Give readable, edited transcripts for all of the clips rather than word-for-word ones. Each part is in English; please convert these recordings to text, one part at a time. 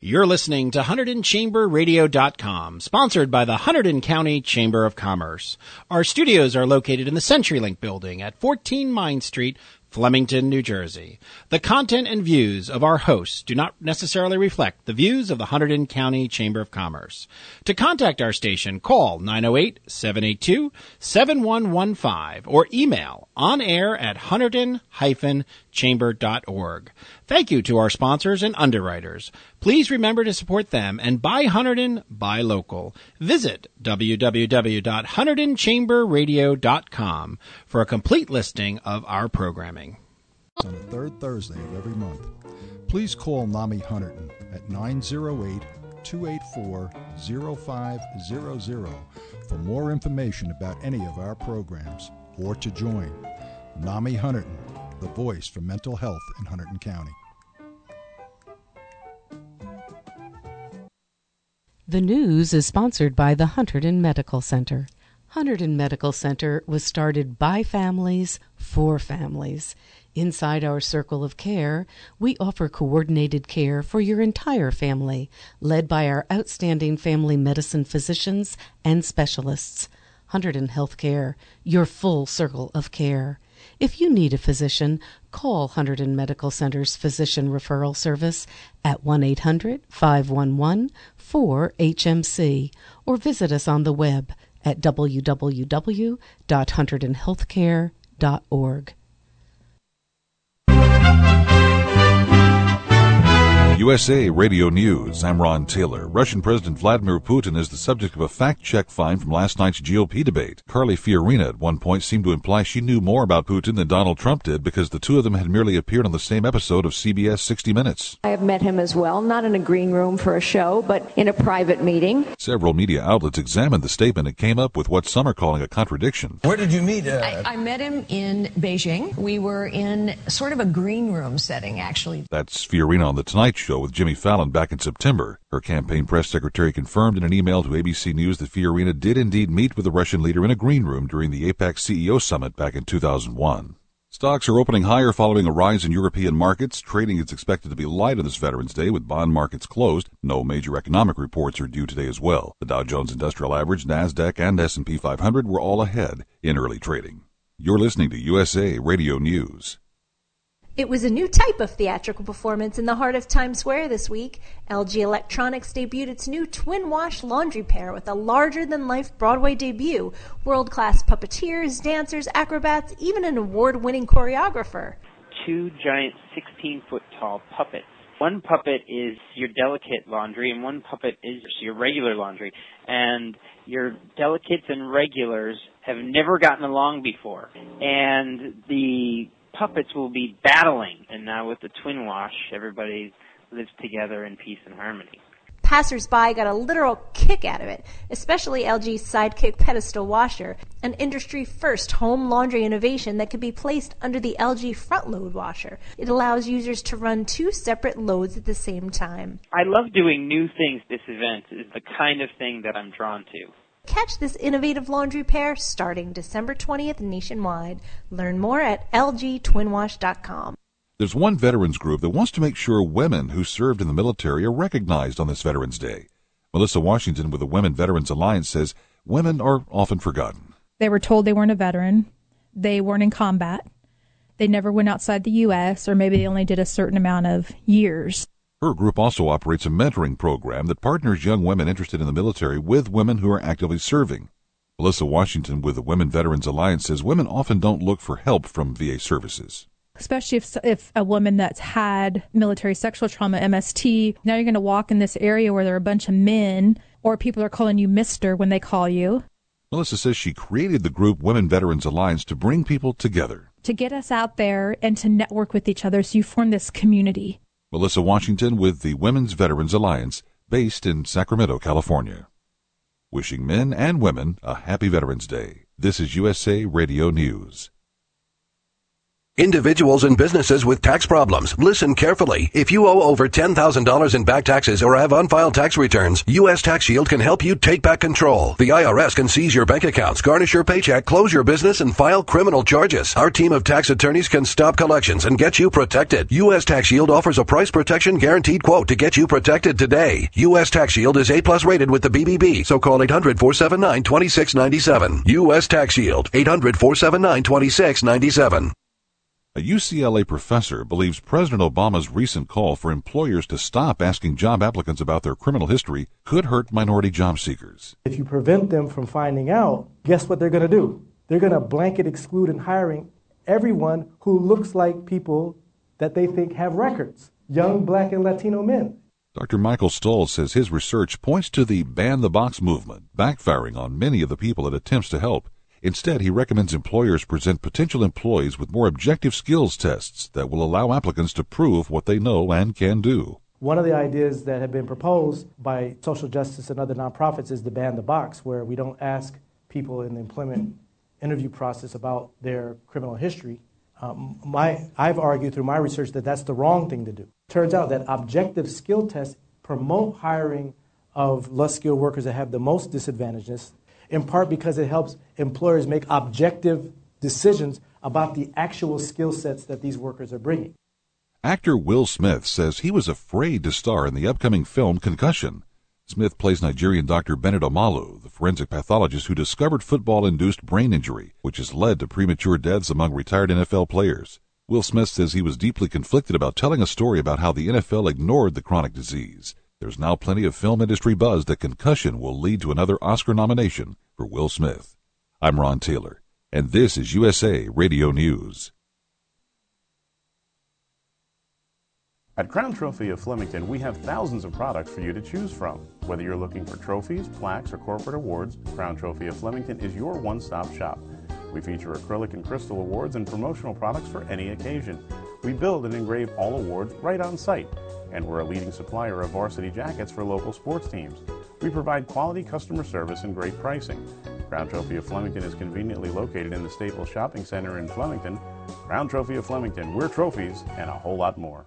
You're listening to HunterdonChamberRadio.com, sponsored by the Hunterdon County Chamber of Commerce. Our studios are located in the CenturyLink building at 14 Mine Street, Flemington, New Jersey. The content and views of our hosts do not necessarily reflect the views of the Hunterdon County Chamber of Commerce. To contact our station, call 908-782-7115 or email onair@hunterdon-chamber.org. Thank you to our sponsors and underwriters. Please remember to support them and buy Hunterdon, buy local. Visit www.HunterdonChamberRadio.com for a complete listing of our programming. On the third Thursday of every month, please call NAMI Hunterdon at 908-284-0500 for more information about any of our programs or to join. NAMI Hunterdon, the voice for mental health in Hunterdon County. The news is sponsored by the Hunterdon Medical Center. Hunterdon Medical Center was started by families for families. Inside our circle of care, we offer coordinated care for your entire family, led by our outstanding family medicine physicians and specialists. Hunterdon Healthcare, your full circle of care. If you need a physician, call Hunterdon Medical Center's Physician Referral Service at 1-800-511-4HMC or visit us on the web at www.hunterdonhealthcare.org. USA Radio News. I'm Ron Taylor. Russian President Vladimir Putin is the subject of a fact-check find from last night's GOP debate. Carly Fiorina at one point seemed to imply she knew more about Putin than Donald Trump did because the two of them had merely appeared on the same episode of CBS 60 Minutes. I have met him as well, not in a green room for a show, but in a private meeting. Several media outlets examined the statement and came up with what some are calling a contradiction. Where did you meet? I met him in Beijing. We were in sort of a green room setting, actually. That's Fiorina on The Tonight Show with Jimmy Fallon back in September. Her campaign press secretary confirmed in an email to ABC News that Fiorina did indeed meet with the Russian leader in a green room during the APEC CEO summit back in 2001. Stocks are opening higher following a rise in European markets. Trading is expected to be light on this Veterans Day with bond markets closed. No major economic reports are due today as well. The Dow Jones Industrial Average, NASDAQ, and S&P 500 were all ahead in early trading. You're listening to USA Radio News. It was a new type of theatrical performance in the heart of Times Square this week. LG Electronics debuted its new twin-wash laundry pair with a larger-than-life Broadway debut, world-class puppeteers, dancers, acrobats, even an award-winning choreographer. Two giant 16-foot-tall puppets. One puppet is your delicate laundry, and one puppet is your regular laundry. And your delicates and regulars have never gotten along before. And the puppets will be battling, and now with the twin wash, everybody lives together in peace and harmony. Passers-by got a literal kick out of it, especially LG's Sidekick pedestal washer, an industry-first home laundry innovation that could be placed under the LG front-load washer. It allows users to run two separate loads at the same time. I love doing new things. This event is the kind of thing that I'm drawn to. Catch this innovative laundry pair starting December 20th nationwide. Learn more at lgtwinwash.com. There's one veterans group that wants to make sure women who served in the military are recognized on this Veterans Day. Melissa Washington with the Women Veterans Alliance says women are often forgotten. They were told they weren't a veteran. They weren't in combat. They never went outside the U.S., or maybe they only did a certain amount of years. Her group also operates a mentoring program that partners young women interested in the military with women who are actively serving. Melissa Washington with the Women Veterans Alliance says women often don't look for help from VA services. Especially if a woman that's had military sexual trauma, MST, now you're going to walk in this area where there are a bunch of men, or people are calling you Mister when they call you. Melissa says she created the group Women Veterans Alliance to bring people together. To get us out there and to network with each other so you form this community. Melissa Washington with the Women's Veterans Alliance, based in Sacramento, California. Wishing men and women a happy Veterans Day. This is USA Radio News. Individuals and businesses with tax problems, listen carefully. If you owe over $10,000 in back taxes or have unfiled tax returns, U.S. Tax Shield can help you take back control. The IRS can seize your bank accounts, garnish your paycheck, close your business, and file criminal charges. Our team of tax attorneys can stop collections and get you protected. U.S. Tax Shield offers a price protection guaranteed quote to get you protected today. U.S. Tax Shield is A+ rated with the BBB, so call 800-479-2697. U.S. Tax Shield, 800-479-2697. A UCLA professor believes President Obama's recent call for employers to stop asking job applicants about their criminal history could hurt minority job seekers. If you prevent them from finding out, guess what they're going to do? They're going to blanket exclude in hiring everyone who looks like people that they think have records, young Black and Latino men. Dr. Michael Stoll says his research points to the ban the box movement, backfiring on many of the people it attempts to help. Instead, he recommends employers present potential employees with more objective skills tests that will allow applicants to prove what they know and can do. One of the ideas that have been proposed by social justice and other nonprofits is to ban the box, where we don't ask people in the employment interview process about their criminal history. I've argued through my research that that's the wrong thing to do. Turns out that objective skill tests promote hiring of less skilled workers that have the most disadvantages, in part because it helps employers make objective decisions about the actual skill sets that these workers are bringing. Actor Will Smith says he was afraid to star in the upcoming film Concussion. Smith plays Nigerian Dr. Bennett Omalu, the forensic pathologist who discovered football-induced brain injury, which has led to premature deaths among retired NFL players. Will Smith says he was deeply conflicted about telling a story about how the NFL ignored the chronic disease. There's now plenty of film industry buzz that Concussion will lead to another Oscar nomination for Will Smith. I'm Ron Taylor, and this is USA Radio News. At Crown Trophy of Flemington, we have thousands of products for you to choose from. Whether you're looking for trophies, plaques, or corporate awards, Crown Trophy of Flemington is your one-stop shop. We feature acrylic and crystal awards and promotional products for any occasion. We build and engrave all awards right on site, and we're a leading supplier of varsity jackets for local sports teams. We provide quality customer service and great pricing. Crown Trophy of Flemington is conveniently located in the Staples Shopping Center in Flemington. Crown Trophy of Flemington, we're trophies and a whole lot more.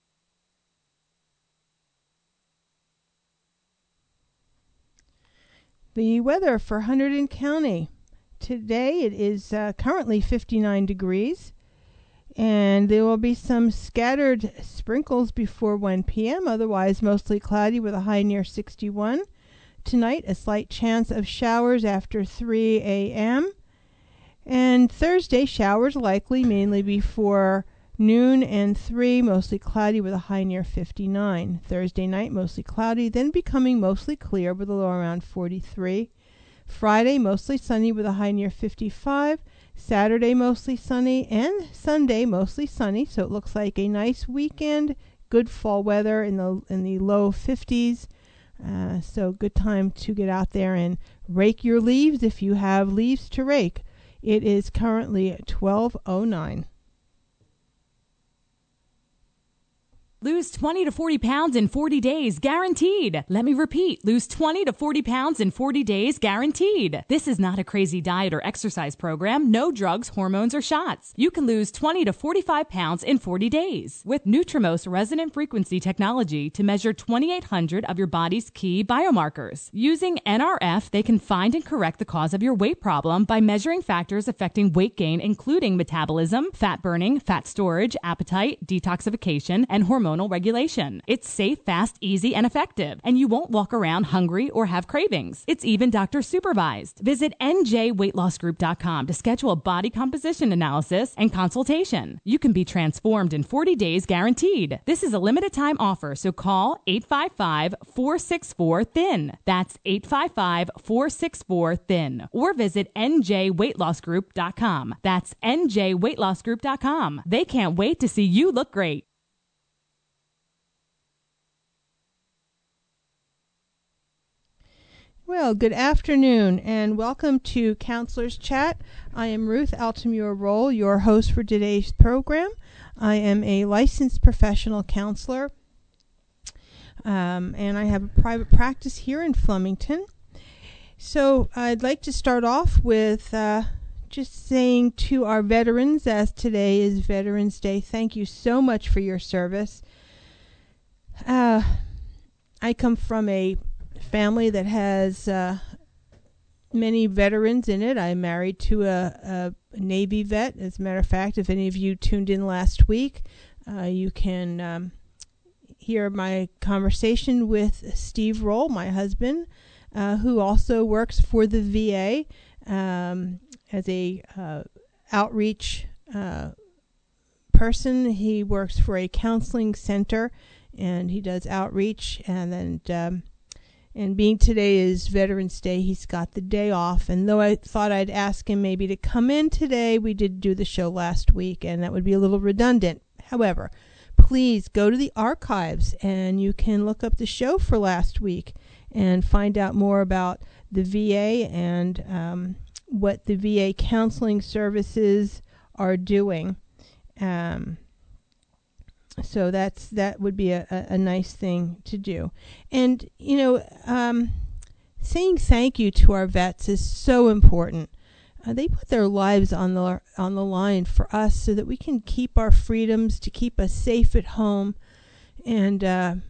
The weather for Hunterdon County. Today it is currently 59 degrees, and there will be some scattered sprinkles before 1 p.m., otherwise mostly cloudy with a high near 61. Tonight, a slight chance of showers after 3 a.m. And Thursday, showers likely mainly before noon and 3, mostly cloudy with a high near 59. Thursday night, mostly cloudy, then becoming mostly clear with a low around 43. Friday, mostly sunny with a high near 55. Saturday, mostly sunny, and Sunday, mostly sunny, so it looks like a nice weekend. Good fall weather in the low 50s. So good time to get out there and rake your leaves if you have leaves to rake. It is currently 12:09. Lose 20 to 40 pounds in 40 days, guaranteed. Let me repeat, lose 20 to 40 pounds in 40 days, guaranteed. This is not a crazy diet or exercise program, no drugs, hormones, or shots. You can lose 20 to 45 pounds in 40 days with Nutrimos resonant frequency technology to measure 2,800 of your body's key biomarkers. Using NRF, they can find and correct the cause of your weight problem by measuring factors affecting weight gain, including metabolism, fat burning, fat storage, appetite, detoxification, and hormone regulation. It's safe, fast, easy, and effective, and you won't walk around hungry or have cravings. It's even doctor supervised. Visit njweightlossgroup.com to schedule a body composition analysis and consultation. You can be transformed in 40 days guaranteed. This is a limited time offer, so call 855-464-THIN. That's 855-464-THIN. Or visit njweightlossgroup.com. That's njweightlossgroup.com. They can't wait to see you look great. Well, good afternoon, and welcome to Counselor's Chat. I am Ruth Altamura Roll, your host for today's program. I am a licensed professional counselor, and I have a private practice here in Flemington. So I'd like to start off with just saying to our veterans, as today is Veterans Day, thank you so much for your service. I come from a family that has many veterans in it. I'm married to a Navy vet. As a matter of fact, if any of you tuned in last week, you can hear my conversation with Steve Roll, my husband, who also works for the VA as a outreach person. He works for a counseling center, and he does outreach. And being today is Veterans Day, he's got the day off. And though I thought I'd ask him maybe to come in today, we did do the show last week, and that would be a little redundant. However, please go to the archives, and you can look up the show for last week and find out more about the VA and what the VA counseling services are doing. So that would be a nice thing to do. And, saying thank you to our vets is so important. They put their lives on the line for us so that we can keep our freedoms, to keep us safe at home. And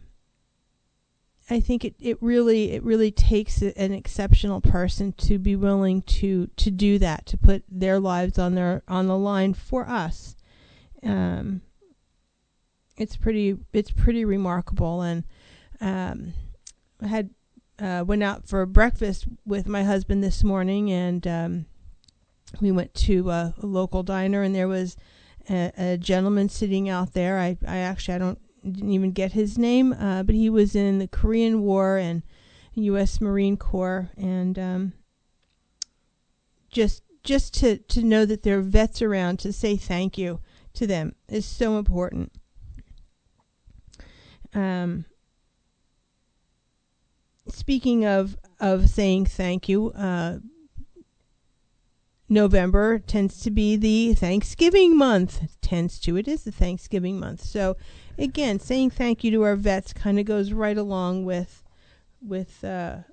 I think it really takes an exceptional person to be willing to do that, to put their lives on the line for us. It's pretty remarkable. And I had went out for breakfast with my husband this morning, and we went to a local diner, and there was a gentleman sitting out there. I didn't even get his name, but he was in the Korean War and U.S. Marine Corps, and just to know that there are vets around to say thank you to them is so important. Speaking of saying thank you, November tends to be the Thanksgiving month. It is the Thanksgiving month. So again, saying thank you to our vets kind of goes right along with a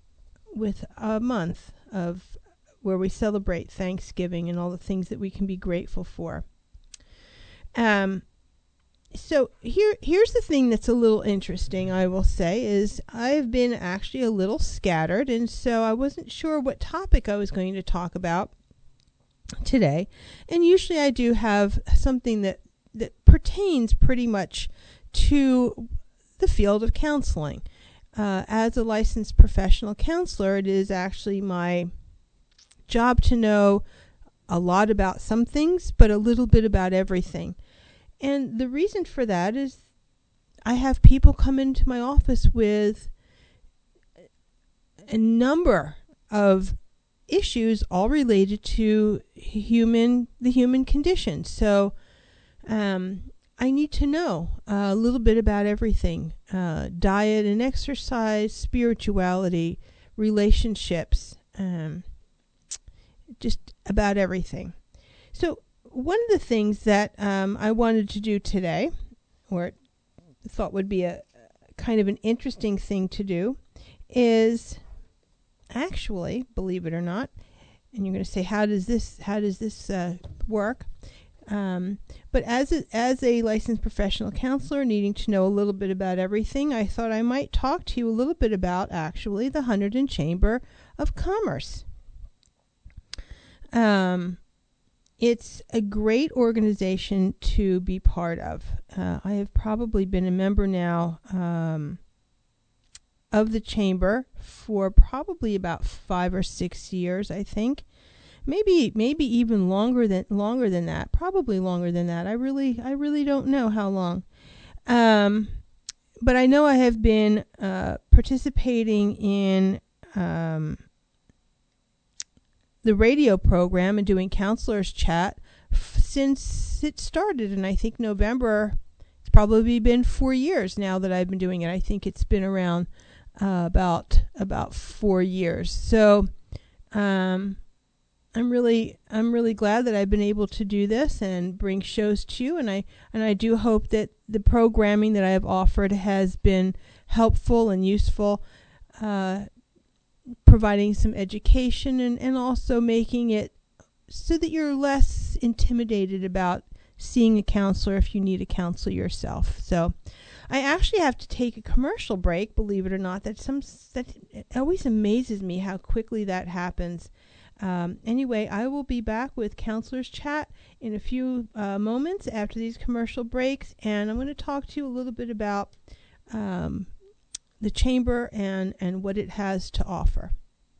month of where we celebrate Thanksgiving and all the things that we can be grateful for. So here's the thing that's a little interesting, I will say, is I've been actually a little scattered, and so I wasn't sure what topic I was going to talk about today. And usually I do have something that pertains pretty much to the field of counseling. As a licensed professional counselor, it is actually my job to know a lot about some things, but a little bit about everything. And the reason for that is I have people come into my office with a number of issues all related to the human condition. So I need to know a little bit about everything. Diet and exercise, spirituality, relationships, just about everything. So one of the things that I wanted to do today, or thought would be a kind of an interesting thing to do, is actually, believe it or not, and you're going to say, how does this work? But as a licensed professional counselor, needing to know a little bit about everything, I thought I might talk to you a little bit about actually the Hunterdon Chamber of Commerce. It's a great organization to be part of. I have probably been a member now of the chamber for probably about 5 or 6 years, I think. Maybe even longer than that. Probably longer than that. I really don't know how long. But I know I have been participating in the radio program and doing counselors chat since it started, and I think November, it's probably been 4 years now that I've been doing it. I think it's been around about 4 years. So I'm really glad that I've been able to do this and bring shows to you, and I do hope that the programming that I have offered has been helpful and useful, providing some education and also making it so that you're less intimidated about seeing a counselor if you need a counselor yourself. So I actually have to take a commercial break, believe it or not. That it always amazes me how quickly that happens. Anyway, I will be back with Counselor's Chat in a few moments after these commercial breaks, and I'm going to talk to you a little bit about the Chamber and what it has to offer.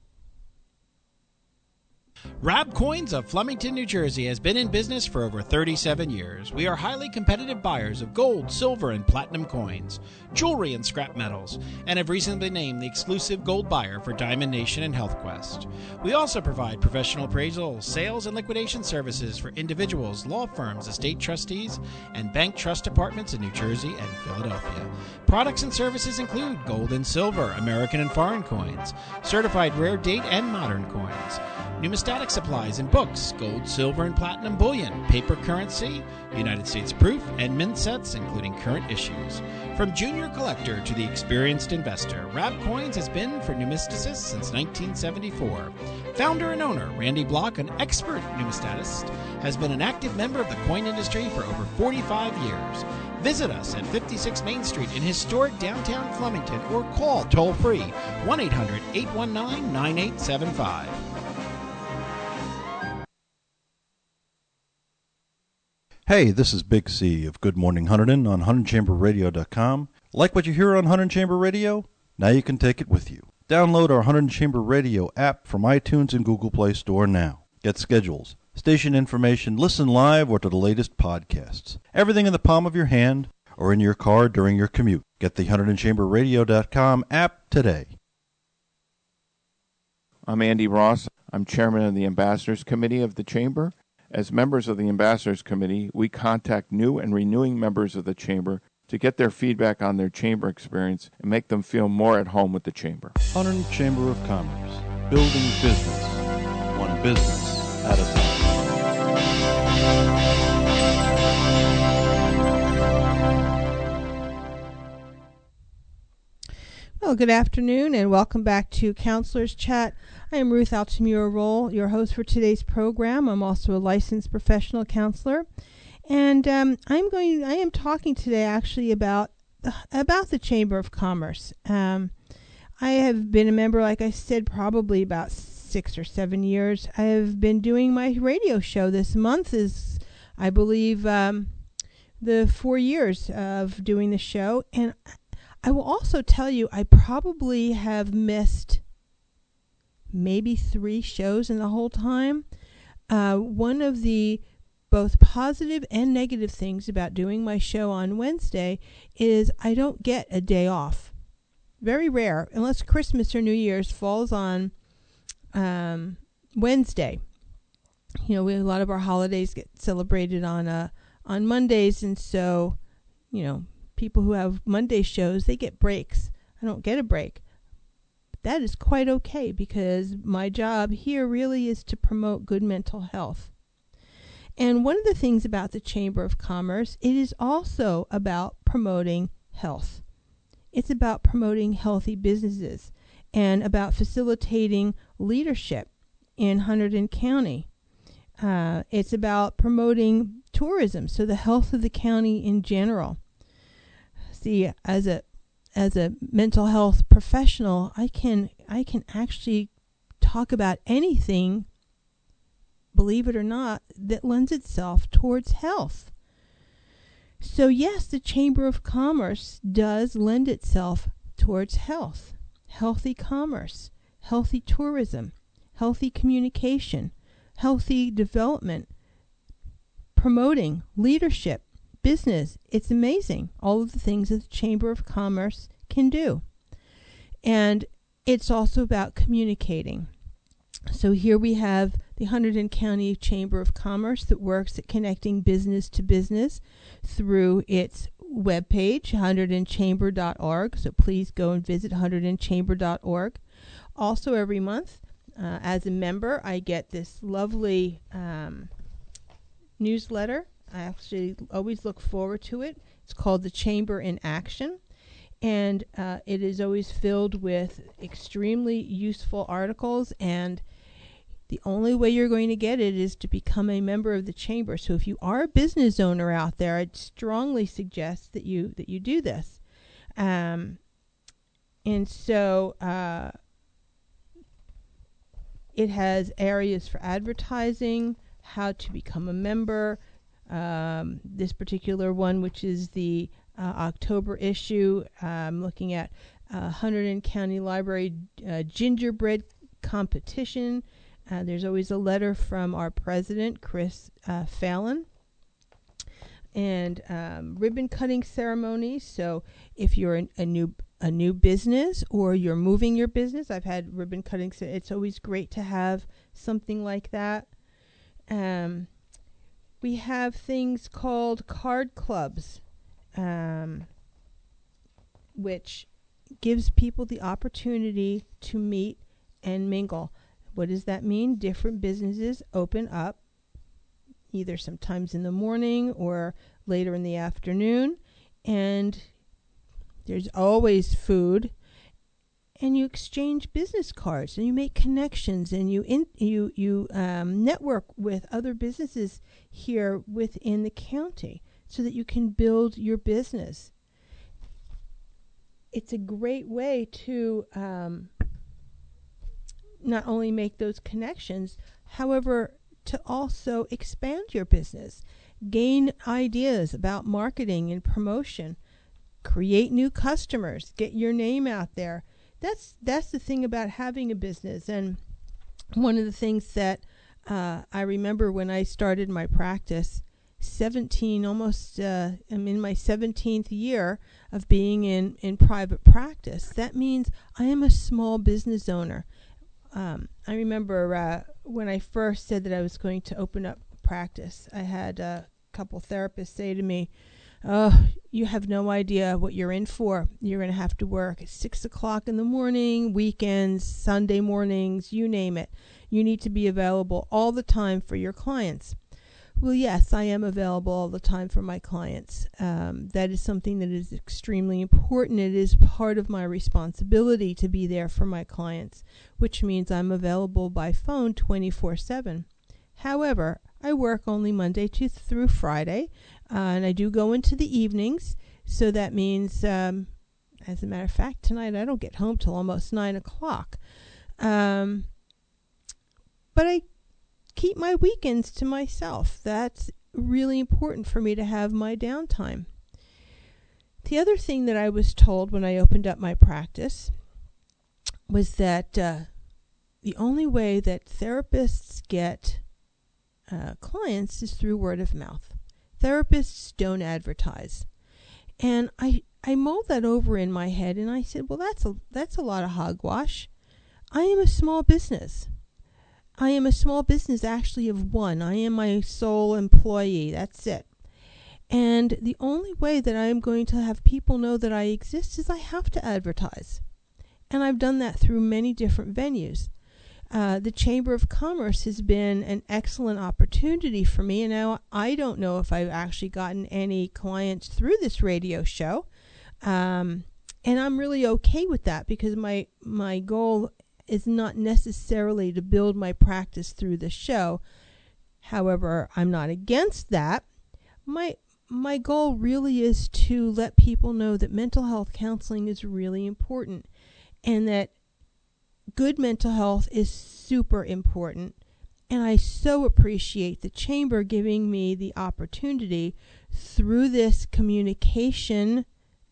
Rab Coins of Flemington, New Jersey has been in business for over 37 years. We are highly competitive buyers of gold, silver, and platinum coins, jewelry, and scrap metals, and have recently been named the exclusive gold buyer for Diamond Nation and HealthQuest. We also provide professional appraisal, sales, and liquidation services for individuals, law firms, estate trustees, and bank trust departments in New Jersey and Philadelphia. Products and services include gold and silver, American and foreign coins, certified rare date and modern coins, numismatic supplies and books, gold, silver, and platinum bullion, paper currency, United States proof, and mint sets, including current issues. From junior collector to the experienced investor, Rab Coins has been for numisticists since 1974. Founder and owner Randy Block, an expert numismatist, has been an active member of the coin industry for over 45 years. Visit us at 56 Main Street in historic downtown Flemington or call toll-free 1-800-819-9875. Hey, this is Big C of Good Morning Hunterdon on HunterdonChamberRadio.com. Like what you hear on Hunterdon Chamber Radio? Now you can take it with you. Download our Hunterdon Chamber Radio app from iTunes and Google Play Store now. Get schedules, station information, listen live, or to the latest podcasts. Everything in the palm of your hand or in your car during your commute. Get the HunterdonChamberRadio.com app today. I'm Andy Ross. I'm chairman of the Ambassadors Committee of the Chamber. As members of the Ambassadors Committee, we contact new and renewing members of the Chamber to get their feedback on their Chamber experience and make them feel more at home with the Chamber. Hunterdon Chamber of Commerce, building business, one business at a time. Well, good afternoon and welcome back to Counselor's Chat. I am Ruth Altamura-Roll, your host for today's program. I'm also a licensed professional counselor, and I am talking today actually about the Chamber of Commerce. I have been a member, like I said, probably about 6 or 7 years. I have been doing my radio show. This month is, I believe, the 4 years of doing the show, and I will also tell you I probably have missed maybe 3 shows in the whole time. One of the both positive and negative things about doing my show on Wednesday is I don't get a day off. Very rare, unless Christmas or New Year's falls on Wednesday. You know, a lot of our holidays get celebrated on Mondays, and so, you know, people who have Monday shows, they get breaks. I don't get a break. That is quite okay because my job here really is to promote good mental health. And one of the things about the Chamber of Commerce, it is also about promoting health. It's about promoting healthy businesses and about facilitating leadership in Hunterdon County. It's about promoting tourism, so the health of the county in general. See, as a mental health professional, I can actually talk about anything, believe it or not, that lends itself towards health. So yes, the Chamber of Commerce does lend itself towards health, healthy commerce, healthy tourism, healthy communication, healthy development, promoting leadership, business. It's amazing, all of the things that the Chamber of Commerce can do. And it's also about communicating. So here we have the Hunterdon County Chamber of Commerce that works at connecting business to business through its webpage, HunterdonChamber.org. So please go and visit HunterdonChamber.org. Also every month, as a member, I get this lovely newsletter. I actually always look forward to it. It's called The Chamber in Action, and it is always filled with extremely useful articles, and The only way you're going to get it is to become a member of the chamber. So if you are a business owner out there, I'd strongly suggest that you do this. And so it has areas for advertising, how to become a member. This particular one, which is the October issue, I'm looking at Hunterdon County Library gingerbread competition. There's always a letter from our president, Chris Fallon. And ribbon cutting ceremonies. So if you're a new business or you're moving your business, I've had ribbon cutting. It's always great to have something like that. We have things called card clubs, which gives people the opportunity to meet and mingle. What does that mean? Different businesses open up either sometimes in the morning or later in the afternoon, and there's always food, and you exchange business cards and you make connections and you network with other businesses here within the county so that you can build your business. It's a great way to not only make those connections, however, to also expand your business, gain ideas about marketing and promotion, create new customers, get your name out there. That's the thing about having a business. And one of the things that I remember when I started my practice, I'm in my 17th year of being in private practice. That means I am a small business owner. I remember when I first said that I was going to open up practice, I had a couple therapists say to me, "Oh, you have no idea what you're in for. You're going to have to work at 6 o'clock in the morning, weekends, Sunday mornings, you name it. You need to be available all the time for your clients." Well, yes, I am available all the time for my clients. That is something that is extremely important. It is part of my responsibility to be there for my clients, which means I'm available by phone 24/7. However, I work only Monday through Friday, and I do go into the evenings. So that means, as a matter of fact, tonight I don't get home till almost 9 o'clock. But I keep my weekends to myself. That's really important for me to have my downtime. The other thing that I was told when I opened up my practice was that the only way that therapists get clients is through word of mouth. Therapists don't advertise. And I mulled that over in my head, and I said, well, that's a lot of hogwash. I am a small business. I am a small business actually of one. I am my sole employee. That's it. And the only way that I am going to have people know that I exist is I have to advertise. And I've done that through many different venues. The Chamber of Commerce has been an excellent opportunity for me. And now I don't know if I've actually gotten any clients through this radio show. And I'm really okay with that, because my goal is not necessarily to build my practice through the show. However, I'm not against that. My goal really is to let people know that mental health counseling is really important, and that good mental health is super important. And I so appreciate the Chamber giving me the opportunity through this communication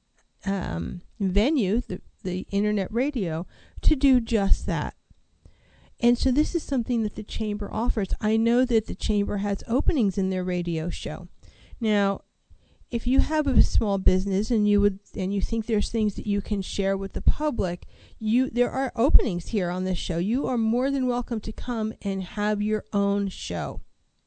venue, the internet radio, to do just that. And so this is something that the Chamber offers. I know that the Chamber has openings in their radio show. Now, if you have a small business and you think there's things that you can share with the public, there are openings here on this show. You are more than welcome to come and have your own show.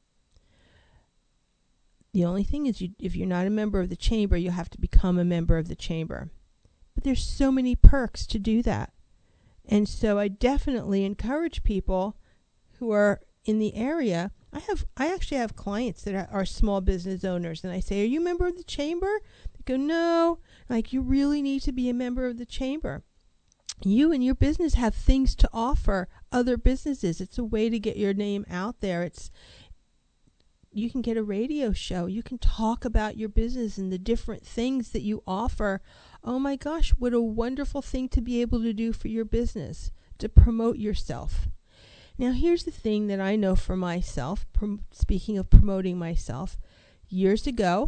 The only thing is, if you're not a member of the Chamber, you have to become a member of the Chamber. But there's so many perks to do that. And so I definitely encourage people who are in the area. I actually have clients that are small business owners, and I say, "Are you a member of the Chamber?" They go, "No." Like, you really need to be a member of the Chamber. you and your business have things to offer other businesses. It's a way to get your name out there. You can get a radio show. You can talk about your business and the different things that you offer. Oh my gosh, what a wonderful thing to be able to do for your business, to promote yourself. Now, here's the thing that I know for myself, speaking of promoting myself. Years ago,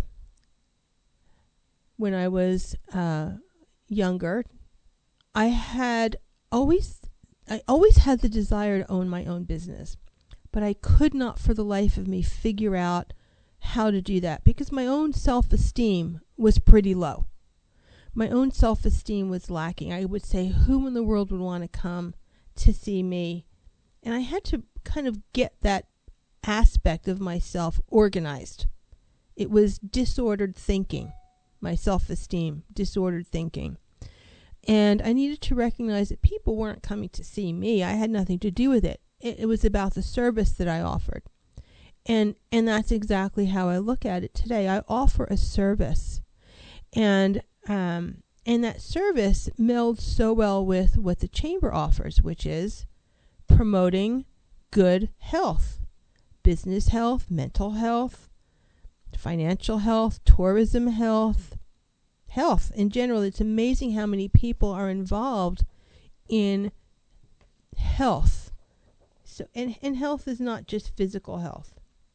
when I was younger, I always had the desire to own my own business. But I could not for the life of me figure out how to do that because my own self-esteem was pretty low. My own self-esteem was lacking. I would say, who in the world would want to come to see me? And I had to kind of get that aspect of myself organized. It was disordered thinking, my self-esteem, disordered thinking. And I needed to recognize that people weren't coming to see me. I had nothing to do with it. It was about the service that I offered. And that's exactly how I look at it today. I offer a service. And that service melds so well with what the Chamber offers, which is promoting good health, business health, mental health, financial health, tourism health in general. It's amazing how many people are involved in health. So, and health is not just physical health.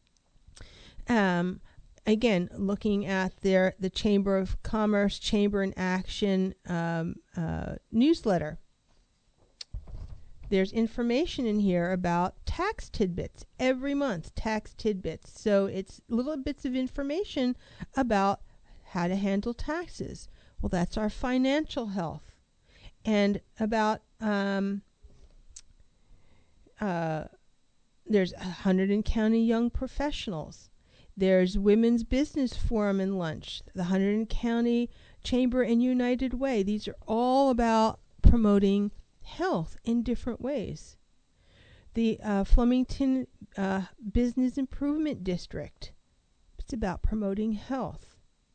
Again, looking at the Chamber of Commerce, Chamber in Action newsletter. There's information in here about tax tidbits every month, tax tidbits. So it's little bits of information about how to handle taxes. Well, that's our financial health. And about there's Hunterdon County Young Professionals. There's Women's Business Forum and Lunch, the Hunterdon County Chamber and United Way. These are all about promoting health in different ways. The Flemington Business Improvement District. It's about promoting health.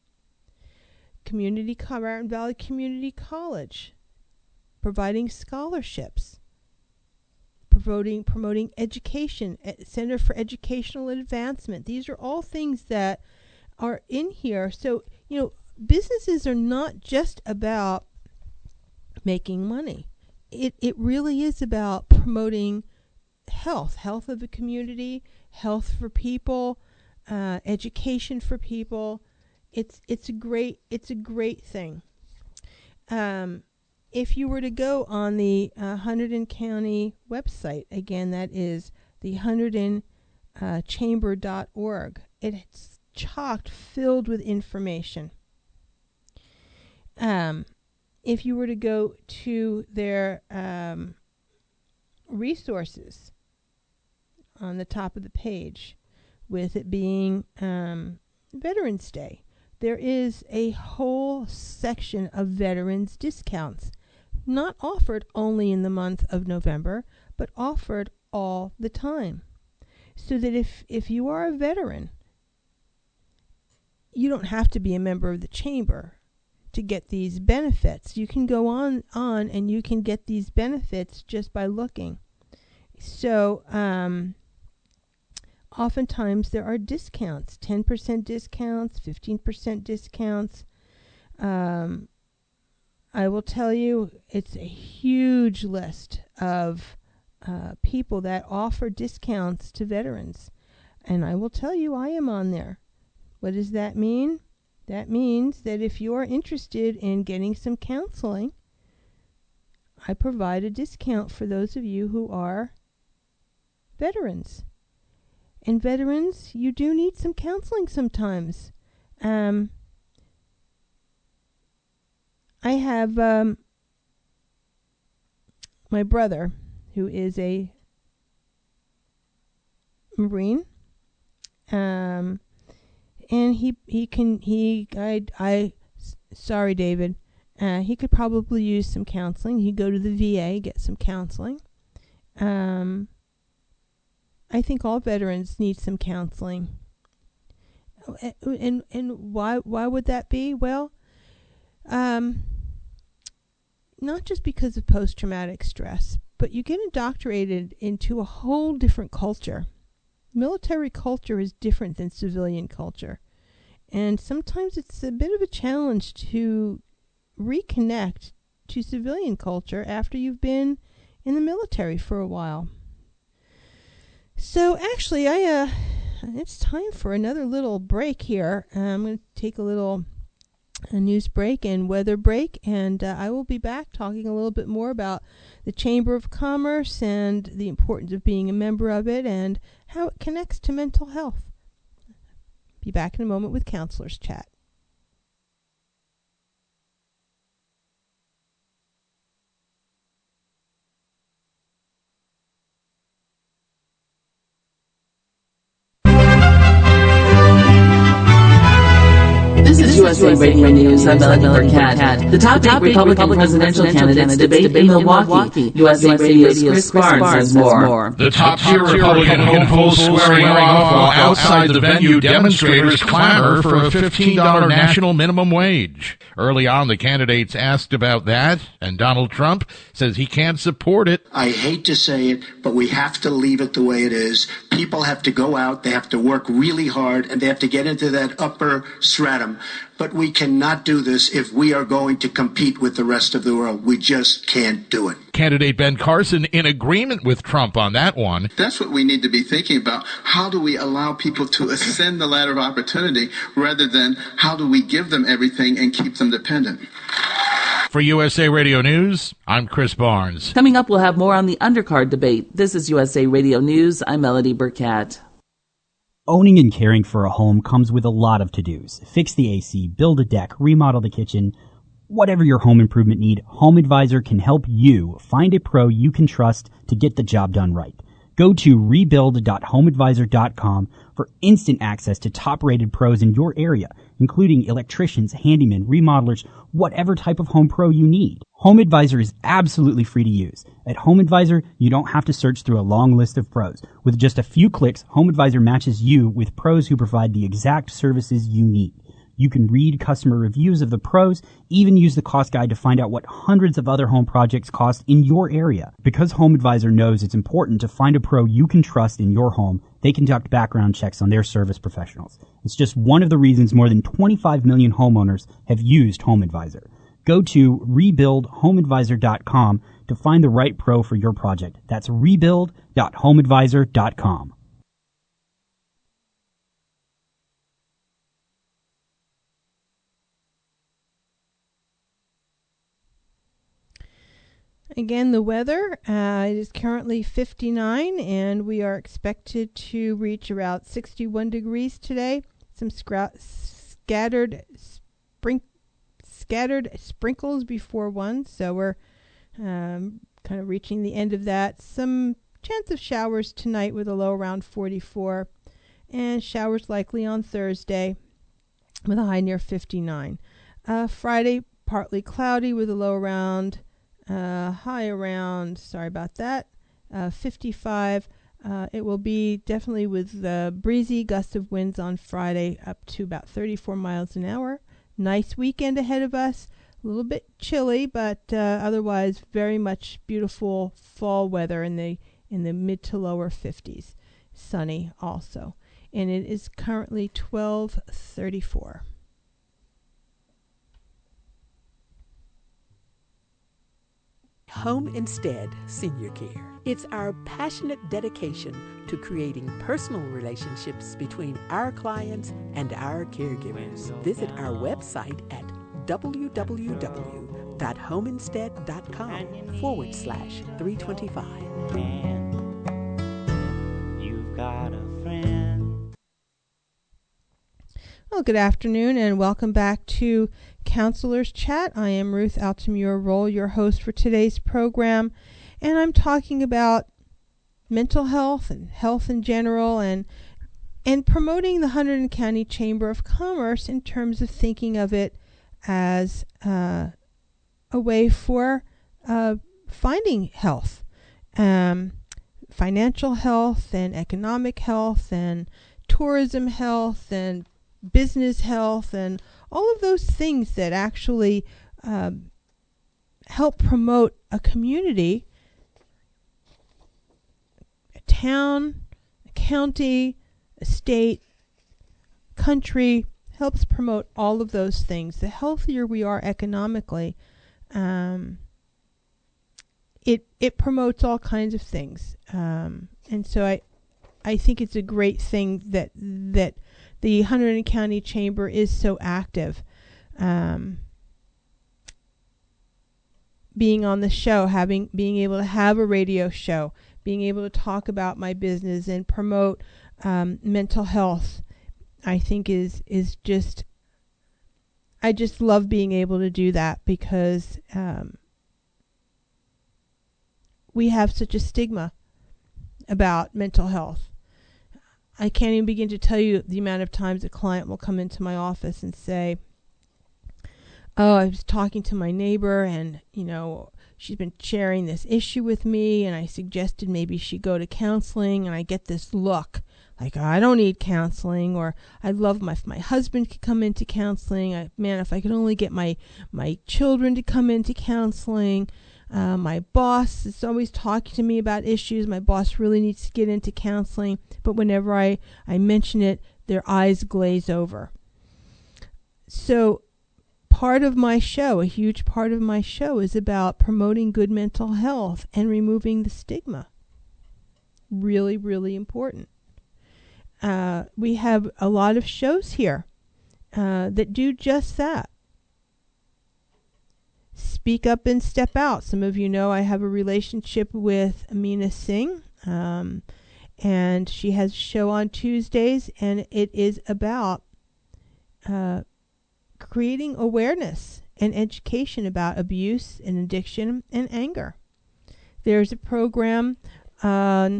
Mountain Valley Community College, providing scholarships. Promoting education, Center for Educational Advancement. These are all things that are in here. So, businesses are not just about making money. It really is about promoting health of the community, health for people, education for people. It's a great thing. If you were to go on the Hunterdon County website, again, that is the HunterdonChamber.org. It's chocked, filled with information. If you were to go to their resources on the top of the page, with it being Veterans Day, there is a whole section of veterans discounts, not offered only in the month of November, but offered all the time. So that if you are a veteran, you don't have to be a member of the Chamber to get these benefits. You can go on and you can get these benefits just by looking. So oftentimes there are discounts, 10% discounts, 15% discounts. I will tell you, it's a huge list of people that offer discounts to veterans. And I will tell you, I am on there. What does that mean? That means that if you are interested in getting some counseling, I provide a discount for those of you who are veterans. And veterans, you do need some counseling sometimes. I have my brother, who is a Marine, and sorry, David, he could probably use some counseling. He'd go to the VA, get some counseling. I think all veterans need some counseling. And why would that be? Well, not just because of post-traumatic stress, but you get indoctrinated into a whole different culture. Military culture is different than civilian culture. And sometimes it's a bit of a challenge to reconnect to civilian culture after you've been in the military for a while. So actually, it's time for another little break here. I'm going to take a news break and weather break, and I will be back talking a little bit more about the Chamber of Commerce and the importance of being a member of it and how it connects to mental health. Be back in a moment with Counselors Chat. This is USA Radio News. I'm Melanie Burkett. The top 8 Republican presidential candidates debate in Milwaukee. USA Radio's Chris Barnes has more. The top-tier Republican hopefuls squaring off while outside the venue, demonstrators clamor for a $15 national minimum wage. Early on, the candidates asked about that, and Donald Trump says he can't support it. I hate to say it, but we have to leave it the way it is. People have to go out, they have to work really hard, and they have to get into that upper stratum. But we cannot do this if we are going to compete with the rest of the world. We just can't do it. Candidate Ben Carson in agreement with Trump on that one. That's what we need to be thinking about. How do we allow people to ascend the ladder of opportunity rather than how do we give them everything and keep them dependent? For USA Radio News, I'm Chris Barnes. Coming up, we'll have more on the undercard debate. This is USA Radio News. I'm Melody Burkett. Owning and caring for a home comes with a lot of to-dos. Fix the AC, build a deck, remodel the kitchen. Whatever your home improvement need, Home Advisor can help you find a pro you can trust to get the job done right. Go to rebuild.homeadvisor.com for instant access to top-rated pros in your area, including electricians, handymen, remodelers, whatever type of home pro you need. Home Advisor is absolutely free to use. At Home Advisor, you don't have to search through a long list of pros. With just a few clicks, Home Advisor matches you with pros who provide the exact services you need. You can read customer reviews of the pros, even use the cost guide to find out what hundreds of other home projects cost in your area. Because Home Advisor knows it's important to find a pro you can trust in your home, they conduct background checks on their service professionals. It's just one of the reasons more than 25 million homeowners have used Home Advisor. Go to rebuildhomeadvisor.com to find the right pro for your project. That's rebuild.homeadvisor.com. Again, the weather, it is currently 59, and we are expected to reach about 61 degrees today. Some scattered sprinkles before 1, so we're kind of reaching the end of that. Some chance of showers tonight with a low around 44, and showers likely on Thursday with a high near 59. Friday, partly cloudy with a low around high around, 55. It will be definitely with breezy gusts of winds on Friday up to about 34 miles an hour. Nice weekend ahead of us. A little bit chilly, but otherwise very much beautiful fall weather in the mid to lower 50s. Sunny also. And it is currently 12:34. Home Instead Senior Care. It's our passionate dedication to creating personal relationships between our clients and our caregivers. Visit our website at www.homeinstead.com/325. You've got a friend. Well, good afternoon and welcome back to Counselors Chat. I am Ruth Altamura-Roll, your host for today's program, and I'm talking about mental health and health in general and promoting the Hunterdon County Chamber of Commerce in terms of thinking of it as a way for finding health, financial health and economic health and tourism health and business health and all of those things that actually help promote a community, a town, a county, a state, country, helps promote all of those things. The healthier we are economically, it promotes all kinds of things. And so I think it's a great thing that the Hunterdon County Chamber is so active. Being on the show, being able to have a radio show, being able to talk about my business and promote mental health, I think is just, I just love being able to do that because we have such a stigma about mental health. I can't even begin to tell you the amount of times a client will come into my office and say, oh, I was talking to my neighbor and, she's been sharing this issue with me and I suggested maybe she go to counseling, and I get this look like, I don't need counseling, or I'd love if my husband could come into counseling. If I could only get my children to come into counseling. My boss is always talking to me about issues. My boss really needs to get into counseling. But whenever I mention it, their eyes glaze over. So part of my show, a huge part of my show, is about promoting good mental health and removing the stigma. Really, really important. We have a lot of shows here that do just that. Speak up and step out. Some of you know I have a relationship with Amina Singh, and she has a show on Tuesdays, and it is about creating awareness and education about abuse and addiction and anger. There's a program on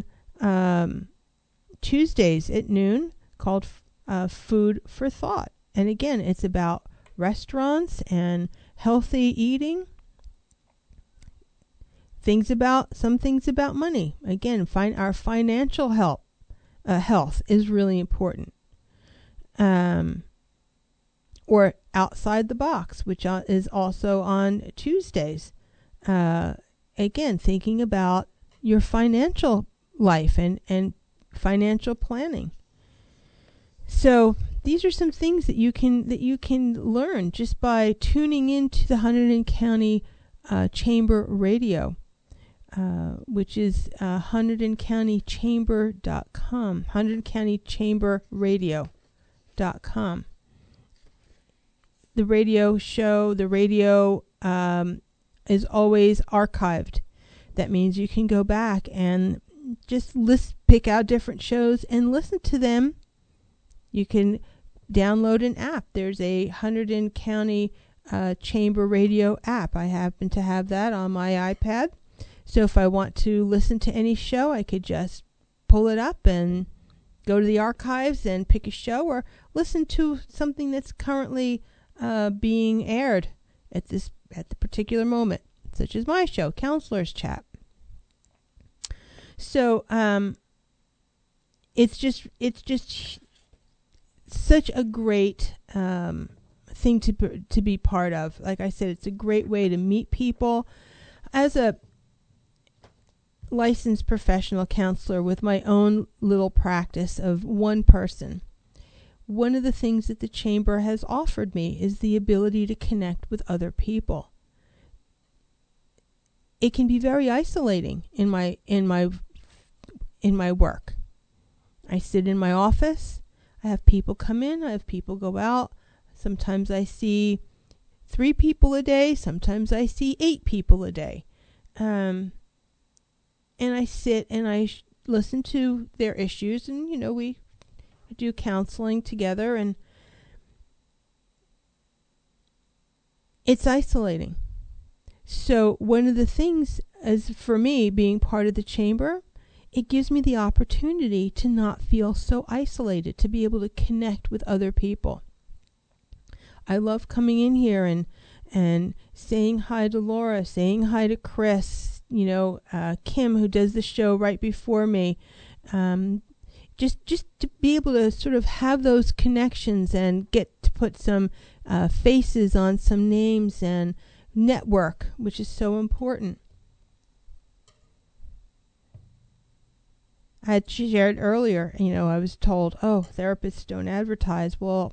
Tuesdays at noon called Food for Thought. And again, it's about restaurants and healthy eating. Some things about money. Again, our financial health is really important. Or Outside the Box, which is also on Tuesdays. Again, thinking about your financial life and financial planning. So these are some things that you can learn just by tuning into the Hunterdon County Chamber Radio, which is HunterdonCountyChamber.com, HunterdonCountyChamberRadio.com. The radio show, is always archived. That means you can go back and just pick out different shows and listen to them. You can download an app. There's a Hunterdon County Chamber Radio app. I happen to have that on my iPad. So if I want to listen to any show, I could just pull it up and go to the archives and pick a show, or listen to something that's currently being aired at the particular moment, such as my show, Counselor's Chat. So it's just such a great thing to be part of. Like I said, it's a great way to meet people. As a licensed professional counselor with my own little practice of one person, one of the things that the Chamber has offered me is the ability to connect with other people. It can be very isolating in my work. I sit in my office. I have people come in. I have people go out. Sometimes I see 3 people a day. Sometimes I see 8 people a day. And I sit and I listen to their issues, and we do counseling together, and it's isolating. So one of the things, as for me, being part of the Chamber, it gives me the opportunity to not feel so isolated, to be able to connect with other people. I love coming in here and saying hi to Laura, saying hi to Chris, Kim, who does the show right before me. Just to be able to sort of have those connections and get to put some faces on some names, and network, which is so important. I had shared earlier, I was told, therapists don't advertise. Well,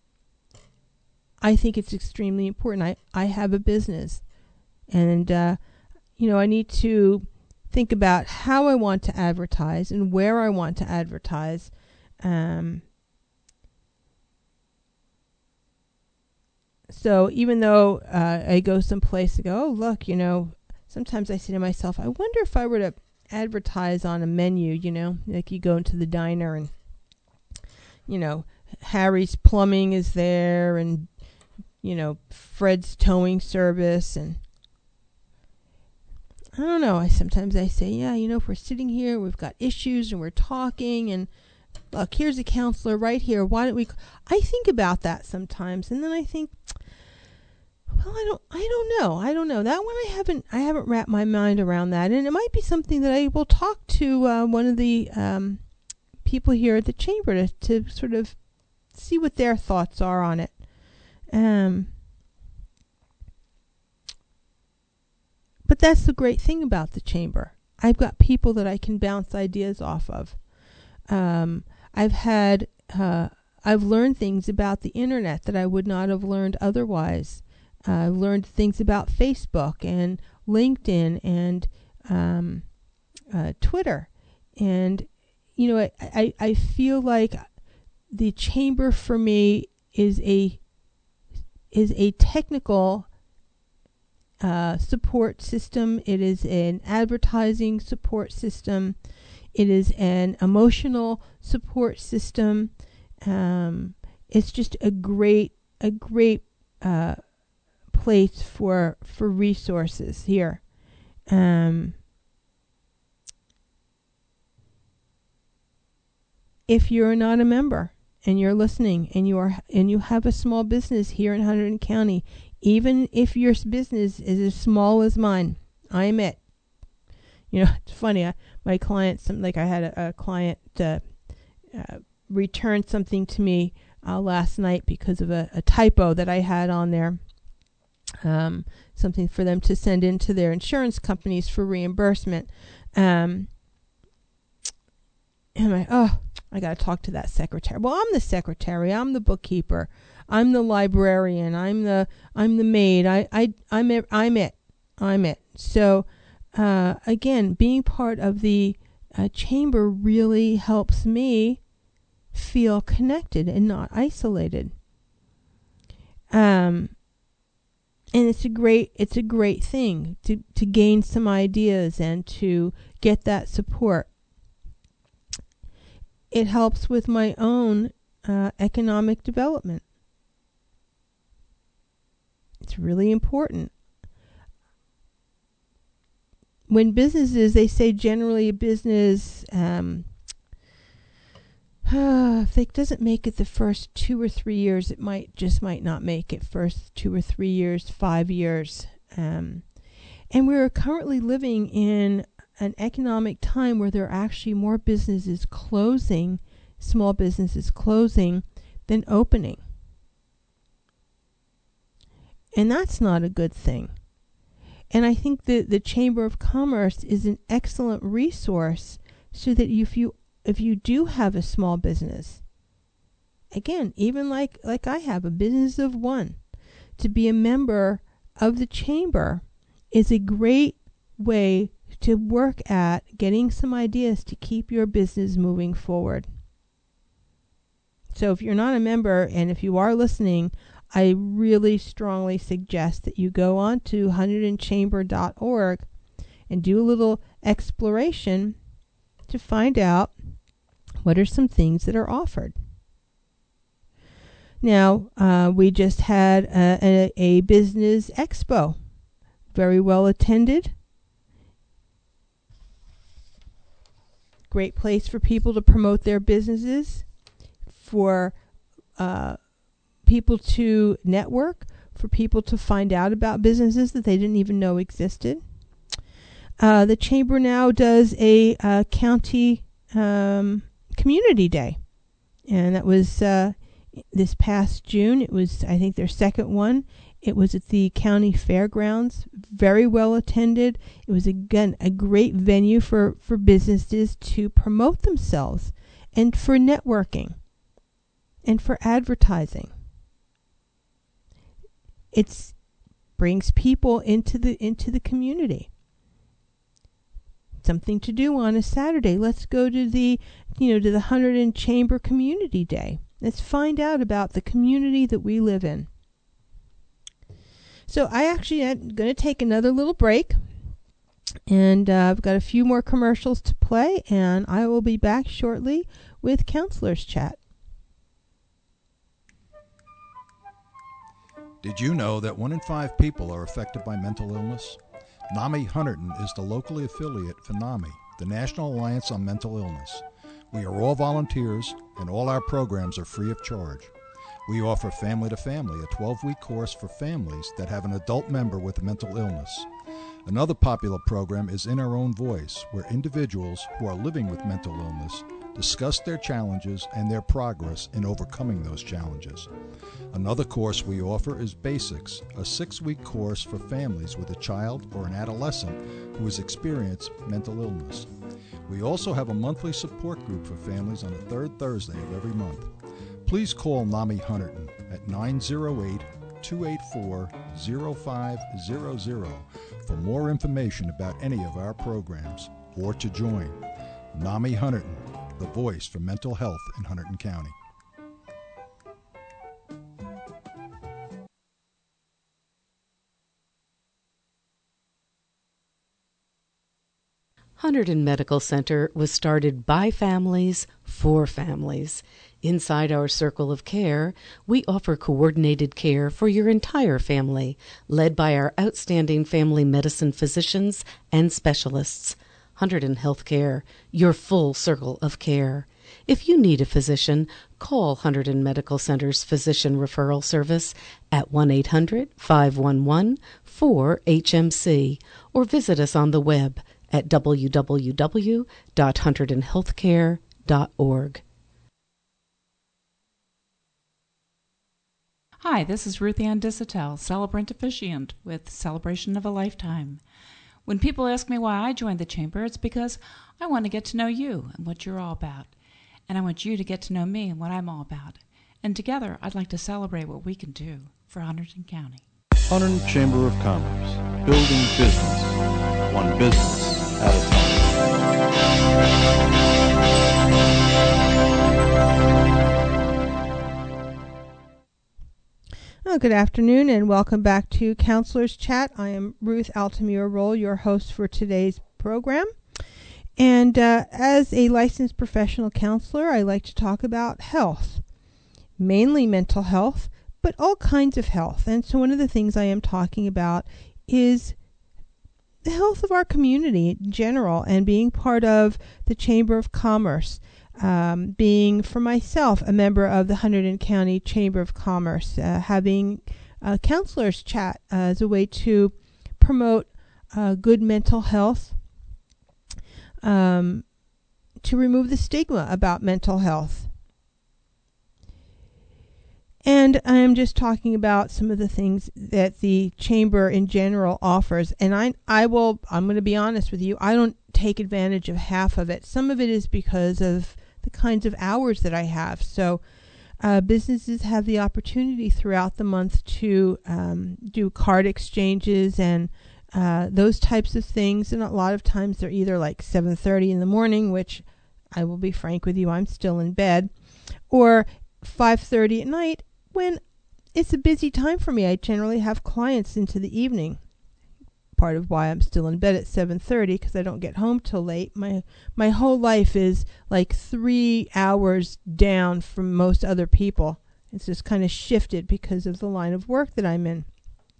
I think it's extremely important. I have a business, and, I need to think about how I want to advertise and where I want to advertise. So even though I go someplace and go, look, sometimes I say to myself, I wonder if I were to advertise on a menu, like you go into the diner and, Harry's Plumbing is there and, Fred's Towing Service, and I don't know. Sometimes I say, if we're sitting here, we've got issues and we're talking, and look, here's a counselor right here. Why don't we? I think about that sometimes, and then I think, well, I don't know. That one I haven't wrapped my mind around that, and it might be something that I will talk to one of the people here at the chamber to sort of see what their thoughts are on it. But that's the great thing about the chamber. I've got people that I can bounce ideas off of. I've learned things about the internet that I would not have learned otherwise. I've learned things about Facebook and LinkedIn and Twitter. And, I feel like the chamber for me is a technical support system. It is an advertising support system. It is an emotional support system. It's just a great place for resources here. If you're not a member and you're listening and you have a small business here in Hunterdon County, even if your business is as small as mine, I admit. It's funny. My clients, I had a client return something to me last night because of a typo that I had on there. Something for them to send into their insurance companies for reimbursement. And I got to talk to that secretary. Well, I'm the secretary. I'm the bookkeeper. I'm the librarian. I'm the maid. I'm it. So, again, being part of the chamber really helps me feel connected and not isolated. And it's a great thing to gain some ideas and to get that support. It helps with my own economic development. It's really important. When businesses, they say generally a business, if it doesn't make it the first 2 or 3 years, it might not make it first 2 or 3 years, 5 years. And we're currently living in an economic time where there are actually more businesses closing, small businesses closing, than opening. And that's not a good thing. And I think that the Chamber of Commerce is an excellent resource so that if you do have a small business, again, even like I have a business of one, to be a member of the Chamber is a great way to work at getting some ideas to keep your business moving forward. So if you're not a member, and if you are listening, I really strongly suggest that you go on to HunterdonChamber.org and do a little exploration to find out what are some things that are offered. Now, we just had a business expo, very well attended. Great place for people to promote their businesses, for people to network, for people to find out about businesses that they didn't even know existed. The Chamber now does a county community day, and that was this past June. It was, I think, their second one. It was at the county fairgrounds, very well attended. It was, again, a great venue for businesses to promote themselves and for networking and for advertising. It brings people into the community. Something to do on a Saturday. Let's go to the Hunterdon Chamber Community Day. Let's find out about the community that we live in. So I'm going to take another little break, and I've got a few more commercials to play, and I will be back shortly with Counselor's Chat. Did you know that 1 in 5 people are affected by mental illness? NAMI Hunterdon is the locally affiliate for NAMI, the National Alliance on Mental Illness. We are all volunteers, and all our programs are free of charge. We offer Family to Family, a 12-week course for families that have an adult member with a mental illness. Another popular program is In Our Own Voice, where individuals who are living with mental illness discuss their challenges and their progress in overcoming those challenges. Another course we offer is Basics, a 6-week course for families with a child or an adolescent who has experienced mental illness. We also have a monthly support group for families on the third Thursday of every month. Please call NAMI Hunterdon at 908-284-0500 for more information about any of our programs or to join. NAMI Hunterdon, the voice for mental health in Hunterdon County. Hunterdon Medical Center was started by families for families. Inside our circle of care, we offer coordinated care for your entire family, led by our outstanding family medicine physicians and specialists. Hunterdon Healthcare, your full circle of care. If you need a physician, call Hunterdon Medical Center's Physician Referral Service at 1-800-511-4HMC or visit us on the web at www.hunterdonhealthcare.org. Hi, this is Ruth Ann Dissatel, celebrant officiant with Celebration of a Lifetime. When people ask me why I joined the Chamber, it's because I want to get to know you and what you're all about. And I want you to get to know me and what I'm all about. And together, I'd like to celebrate what we can do for Hunterdon County. Hunterdon Chamber of Commerce, building business, one business at a time. Oh, good afternoon and welcome back to Counselor's Chat. I am Ruth Altamira Roll, your host for today's program. And as a licensed professional counselor, I like to talk about health, mainly mental health, but all kinds of health. And so one of the things I am talking about is the health of our community in general and being part of the Chamber of Commerce. Being, for myself, a member of the Hunterdon County Chamber of Commerce, having a Counselor's Chat as a way to promote good mental health, to remove the stigma about mental health. And I am just talking about some of the things that the Chamber in general offers. And I'm going to be honest with you, I don't take advantage of half of it. Some of it is because of the kinds of hours that I have. So businesses have the opportunity throughout the month to do card exchanges and those types of things. And a lot of times they're either like 7:30 in the morning, which I will be frank with you, I'm still in bed, or 5:30 at night when it's a busy time for me. I generally have clients into the evening. Part of why I'm still in bed at 7:30 because I don't get home till late. My whole life is like 3 hours down from most other people. It's just kind of shifted because of the line of work that I'm in.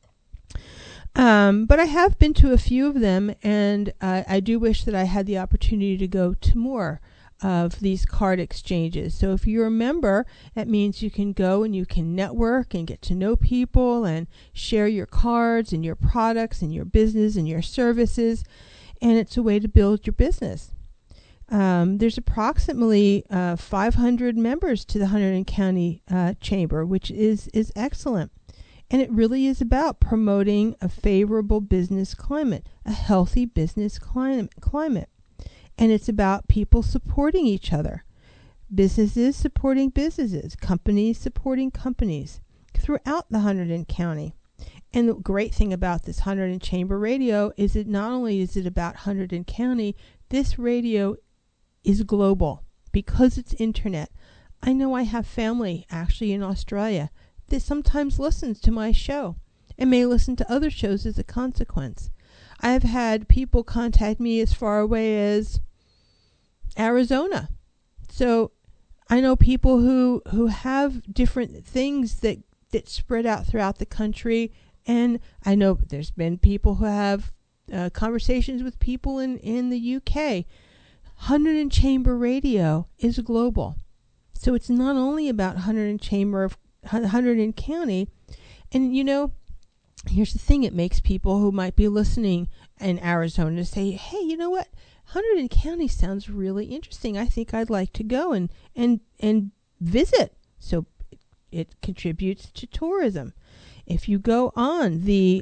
But I have been to a few of them, and I do wish that I had the opportunity to go to more of these card exchanges. So if you're a member, that means you can go and you can network and get to know people and share your cards and your products and your business and your services, and it's a way to build your business. There's approximately 500 members to the Hunterdon County Chamber, which is excellent. And it really is about promoting a favorable business climate, a healthy business climate. And it's about people supporting each other. Businesses supporting businesses, companies supporting companies throughout the Hunterdon County. And the great thing about this Hunterdon Chamber Radio is that not only is it about Hunterdon County, this radio is global because it's internet. I know I have family actually in Australia that sometimes listens to my show and may listen to other shows as a consequence. I've had people contact me as far away as Arizona. So I know people who have different things that spread out throughout the country, and I know there's been people who have conversations with people in the UK. Hunterdon Chamber Radio is global. So it's not only about Hunterdon County. And here's the thing, it makes people who might be listening in Arizona say, hey, you know what? Hunterdon County sounds really interesting. I think I'd like to go and visit. So it contributes to tourism. If you go on the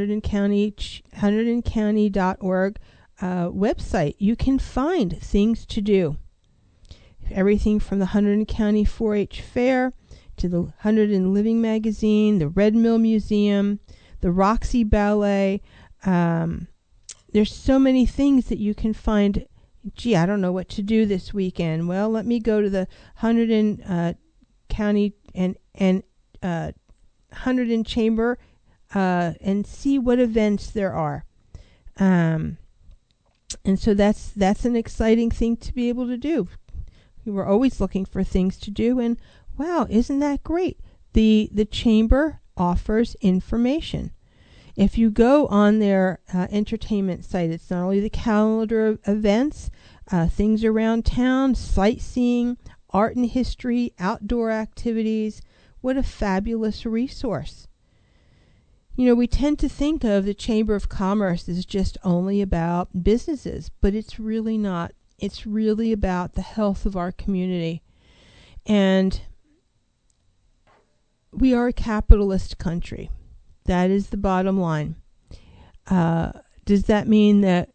hunterdoncounty.org website, you can find things to do. Everything from the Hunterdon County 4-H Fair to the Hunterdon Living Magazine, the Red Mill Museum, the Roxy Ballet. There's so many things that you can find. Gee, I don't know what to do this weekend. Well, let me go to the Hunterdon County and Hunterdon Chamber and see what events there are. And so that's an exciting thing to be able to do. We were always looking for things to do, and wow, isn't that great? The chamber offers information. If you go on their entertainment site, it's not only the calendar of events, things around town, sightseeing, art and history, outdoor activities. What a fabulous resource. We tend to think of the Chamber of Commerce as just only about businesses, but it's really not. It's really about the health of our community. And we are a capitalist country. That is the bottom line. Does that mean that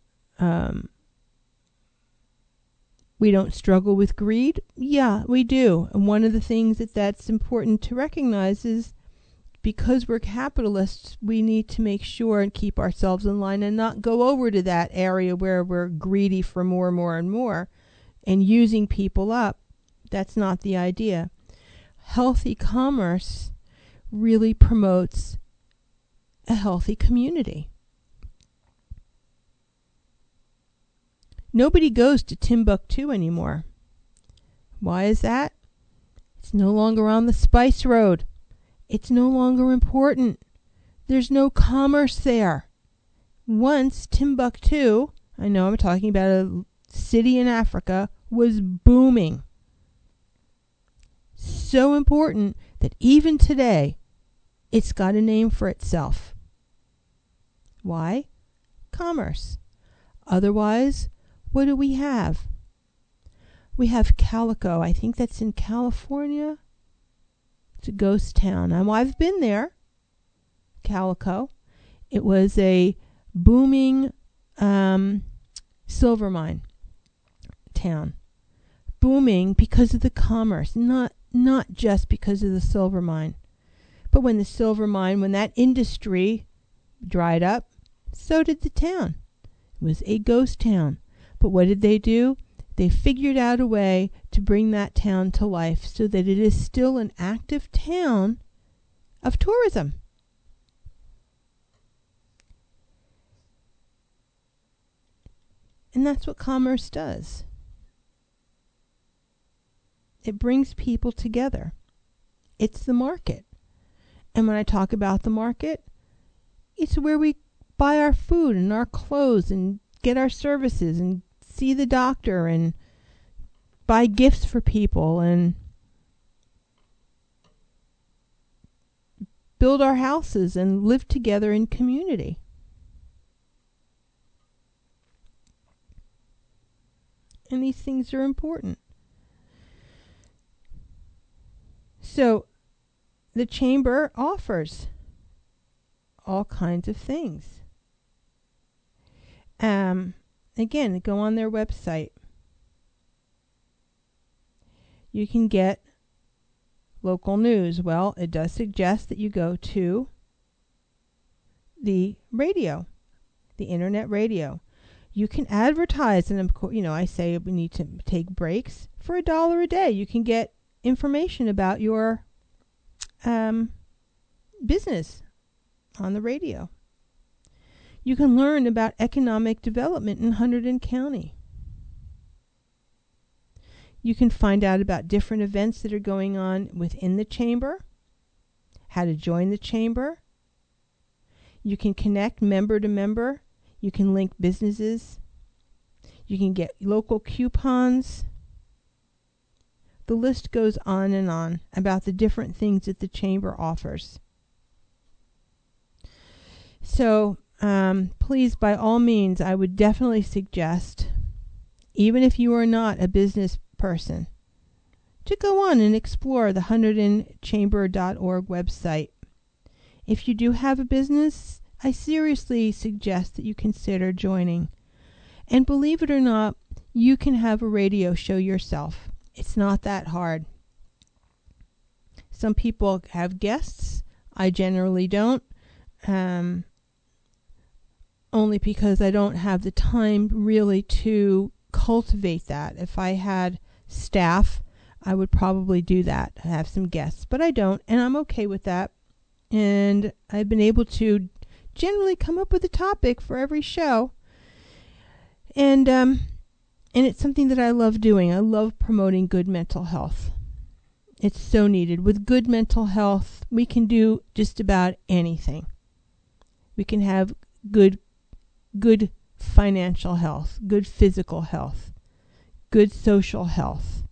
we don't struggle with greed? Yeah, we do. And one of the things that's important to recognize is because we're capitalists, we need to make sure and keep ourselves in line and not go over to that area where we're greedy for more and more and more and using people up. That's not the idea. Healthy commerce really promotes a healthy community. Nobody goes to Timbuktu anymore. Why is that? It's no longer on the spice road. It's no longer important. There's no commerce there. Once Timbuktu, I know I'm talking about a city in Africa, was booming. So important that even today, it's got a name for itself. Why? Commerce. Otherwise, what do we have? We have Calico. I think that's in California. It's a ghost town. Now, I've been there. Calico. It was a booming silver mine town. Booming because of the commerce, not just because of the silver mine. But when that industry dried up, so did the town. It was a ghost town. But what did they do? They figured out a way to bring that town to life so that it is still an active town of tourism. And that's what commerce does. It brings people together. It's the market. And when I talk about the market, it's where we buy our food and our clothes and get our services and see the doctor and buy gifts for people and build our houses and live together in community. And these things are important. So the chamber offers all kinds of things. Again, go on their website. You can get local news. Well, it does suggest that you go to the radio, the internet radio. You can advertise, and of course, I say we need to take breaks. For $1 a day, you can get information about your business on the radio. You can learn about economic development in Hunterdon County. You can find out about different events that are going on within the chamber, how to join the chamber. You can connect member to member. You can link businesses. You can get local coupons. The list goes on and on about the different things that the chamber offers. So, please, by all means, I would definitely suggest, even if you are not a business person, to go on and explore the HunterdonChamber.org website. If you do have a business, I seriously suggest that you consider joining. And believe it or not, you can have a radio show yourself. It's not that hard. Some people have guests. I generally don't. Only because I don't have the time really to cultivate that. If I had staff, I would probably do that, have some guests. But I don't, and I'm okay with that. And I've been able to generally come up with a topic for every show. And it's something that I love doing. I love promoting good mental health. It's so needed. With good mental health, we can do just about anything. We can have good financial health, good physical health, good social health.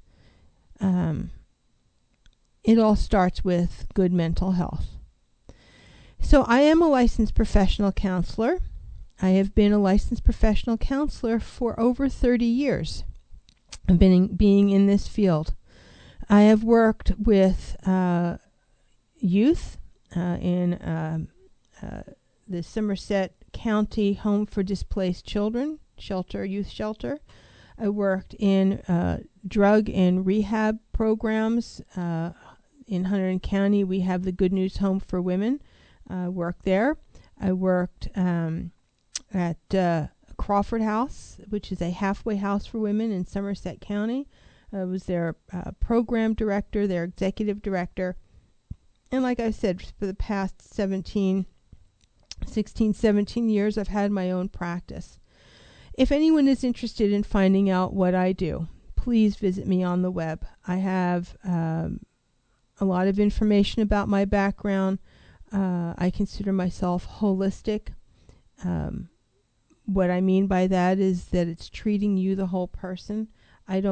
It all starts with good mental health. So I am a licensed professional counselor. I have been a licensed professional counselor for over 30 years. I've been being in this field. I have worked with youth in the Somerset County Home for Displaced Children youth shelter. I worked in drug and rehab programs. In Hunterdon County, we have the Good News Home for Women. Worked there. I worked at Crawford House, which is a halfway house for women in Somerset County. I was their program director, their executive director. And like I said, for the past 16, 17 years, I've had my own practice. If anyone is interested in finding out what I do, please visit me on the web. I have a lot of information about my background. I consider myself holistic. What I mean by that is that it's treating you, the whole person. I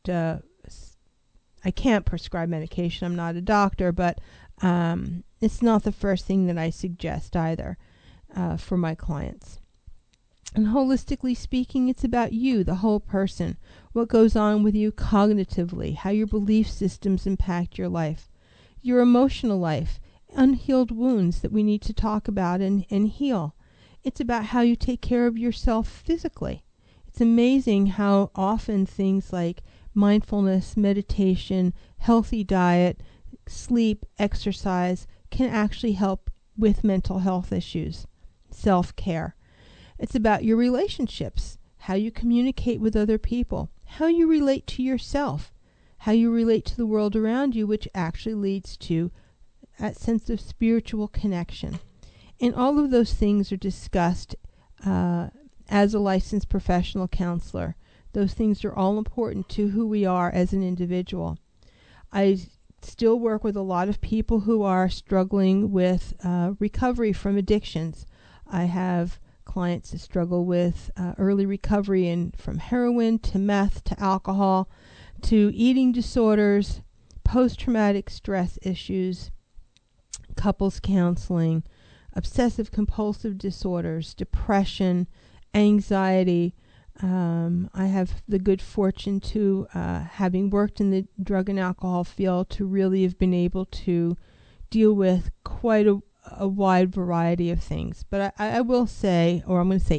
can't prescribe medication. I'm not a doctor, but it's not the first thing that I suggest either for my clients. And holistically speaking, it's about you, the whole person, what goes on with you cognitively, how your belief systems impact your life, your emotional life, unhealed wounds that we need to talk about and heal. It's about how you take care of yourself physically. It's amazing how often things like mindfulness, meditation, healthy diet, sleep, exercise can actually help with mental health issues, self-care. It's about your relationships, how you communicate with other people, how you relate to yourself, how you relate to the world around you, which actually leads to that sense of spiritual connection. And all of those things are discussed as a licensed professional counselor. Those things are all important to who we are as an individual. I still work with a lot of people who are struggling with recovery from addictions. I have clients that struggle with early recovery from heroin to meth to alcohol to eating disorders, post-traumatic stress issues, couples counseling, obsessive compulsive disorders, depression, anxiety. I have the good fortune to, having worked in the drug and alcohol field, to really have been able to deal with quite a wide variety of things. But I will say, or I'm going to say,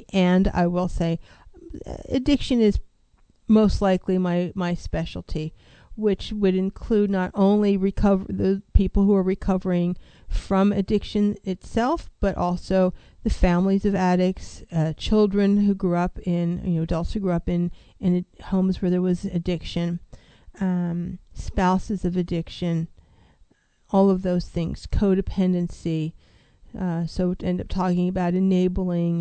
addiction is most likely my specialty, which would include not only the people who are recovering from addiction itself, but also the families of addicts, children who grew up in, adults who grew up in homes where there was addiction, spouses of addiction, all of those things, codependency. So to end up talking about enabling